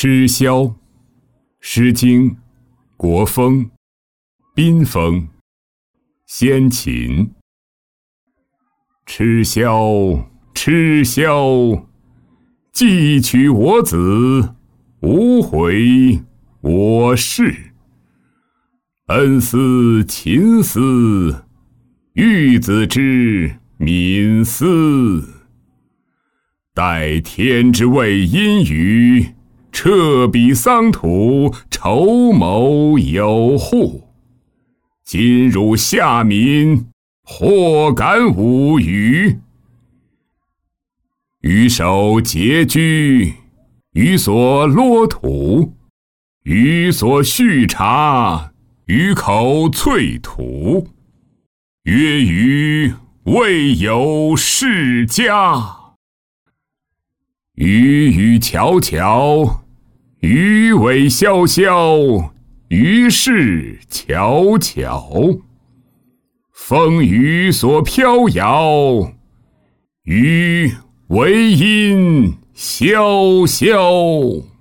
吃宵，诗经，国风，宾风，先秦。吃宵，吃宵，既取我子，无悔我事。恩思秦思，玉子之敏思。待天之谓阴雨，彻彼桑土，筹谋有户。今汝下民，或敢吾语？予守拮据，予所骆土，予所畜茶，予口淬土。曰予未有世家。予予迢迢，予尾萧萧，予是迢迢。风雨所飘摇，予为阴萧萧。